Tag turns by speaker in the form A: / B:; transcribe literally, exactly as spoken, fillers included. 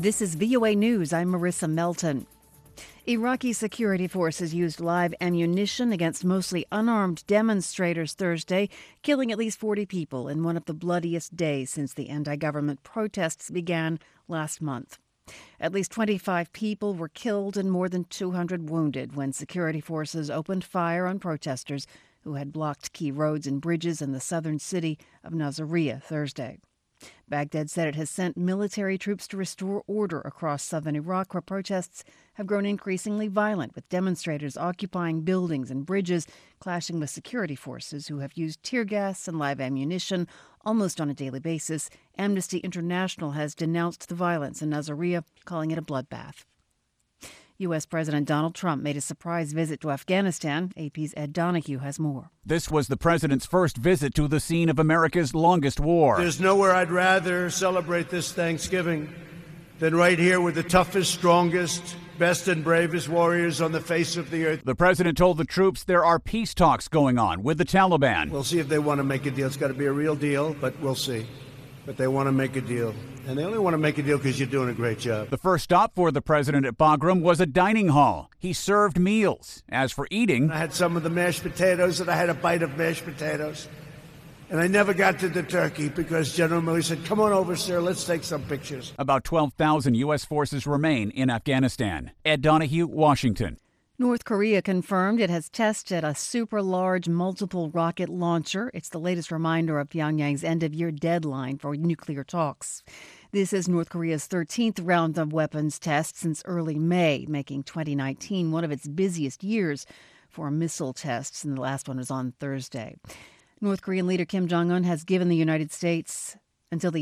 A: This is V O A News. I'm Marissa Melton. Iraqi security forces used live ammunition against mostly unarmed demonstrators Thursday, killing at least forty people in one of the bloodiest days since the anti-government protests began last month. At least twenty-five people were killed and more than two hundred wounded when security forces opened fire on protesters who had blocked key roads and bridges in the southern city of Nasiriyah Thursday. Baghdad said it has sent military troops to restore order across southern Iraq, where protests have grown increasingly violent, with demonstrators occupying buildings and bridges, clashing with security forces who have used tear gas and live ammunition almost on a daily basis. Amnesty International has denounced the violence in Nasiriyah, calling it a bloodbath. U S. President Donald Trump made a surprise visit to Afghanistan. A P's Ed Donahue has more.
B: This was the president's first visit to the scene of America's longest war.
C: There's nowhere I'd rather celebrate this Thanksgiving than right here with the toughest, strongest, best and bravest warriors on the face of the earth.
B: The president told the troops there are peace talks going on with the Taliban.
C: We'll see if they want to make a deal. It's got to be a real deal, but we'll see. But they want to make a deal. And they only want to make a deal because you're doing a great job.
B: The first stop for the president at Bagram was a dining hall. He served meals. As for eating,
C: I had some of the mashed potatoes, and I had a bite of mashed potatoes. And I never got to the turkey because General Milley said, "Come on over, sir, let's take some pictures."
B: About twelve thousand U S forces remain in Afghanistan. Ed Donahue, Washington.
A: North Korea confirmed it has tested a super-large multiple rocket launcher. It's the latest reminder of Pyongyang's end-of-year deadline for nuclear talks. This is North Korea's thirteenth round of weapons tests since early May, making twenty nineteen one of its busiest years for missile tests, and the last one was on Thursday. North Korean leader Kim Jong-un has given the United States until the